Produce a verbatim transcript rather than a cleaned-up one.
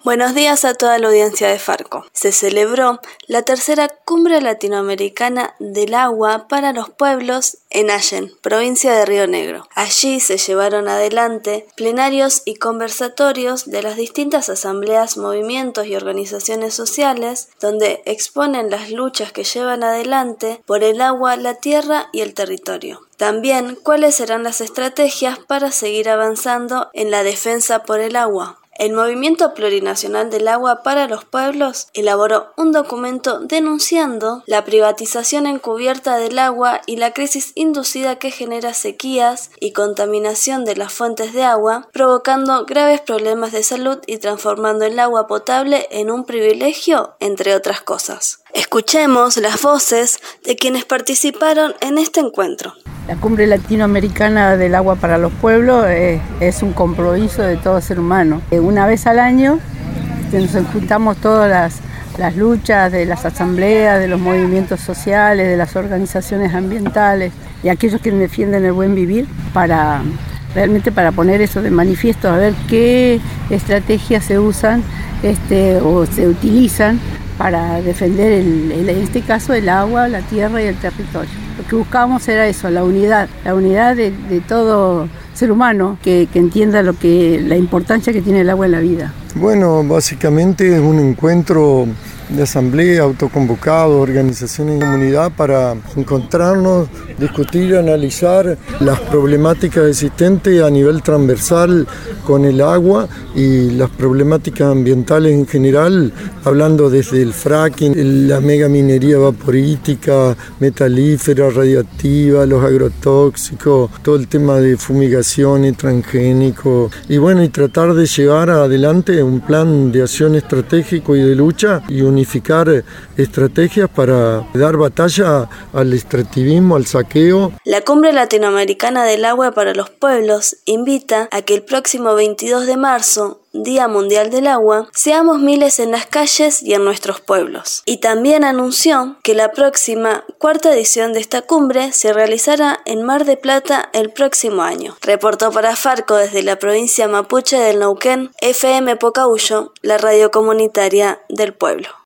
Buenos días a toda la audiencia de Farco. Se celebró la tercera Cumbre Latinoamericana del Agua para los Pueblos en Allen, provincia de Río Negro. Allí se llevaron adelante plenarios y conversatorios de las distintas asambleas, movimientos y organizaciones sociales, donde exponen las luchas que llevan adelante por el agua, la tierra y el territorio. También cuáles serán las estrategias para seguir avanzando en la defensa por el agua. El Movimiento Plurinacional del Agua para los Pueblos elaboró un documento denunciando la privatización encubierta del agua y la crisis inducida que genera sequías y contaminación de las fuentes de agua, provocando graves problemas de salud y transformando el agua potable en un privilegio, entre otras cosas. Escuchemos las voces de quienes participaron en este encuentro. La Cumbre Latinoamericana del Agua para los Pueblos es, es un compromiso de todo ser humano. Una vez al año nos juntamos todas las, las luchas de las asambleas, de los movimientos sociales, de las organizaciones ambientales y aquellos que defienden el buen vivir para realmente para poner eso de manifiesto, a ver qué estrategias se usan este, o se utilizan para defender, el, el, en este caso, el agua, la tierra y el territorio. Lo que buscábamos era eso, la unidad, la unidad de, de todo ser humano que, que entienda lo que, la importancia que tiene el agua en la vida. Bueno, básicamente es un encuentro de asamblea, autoconvocados, organizaciones de comunidad para encontrarnos, discutir, analizar las problemáticas existentes a nivel transversal con el agua y las problemáticas ambientales en general, hablando desde el fracking, la megaminería vaporítica, metalífera, radiactiva, los agrotóxicos, todo el tema de fumigaciones, transgénicos y bueno, y tratar de llevar adelante un plan de acción estratégico y de lucha y unificar estrategias para dar batalla al extractivismo, al saqueo. La Cumbre Latinoamericana del Agua para los Pueblos invita a que el próximo veintidós de marzo, Día Mundial del Agua, seamos miles en las calles y en nuestros pueblos. Y también anunció que la próxima cuarta edición de esta cumbre se realizará en Mar de Plata el próximo año. Reportó para Farco desde la provincia mapuche del Neuquén, F M Pocahuyo, la radio comunitaria del pueblo.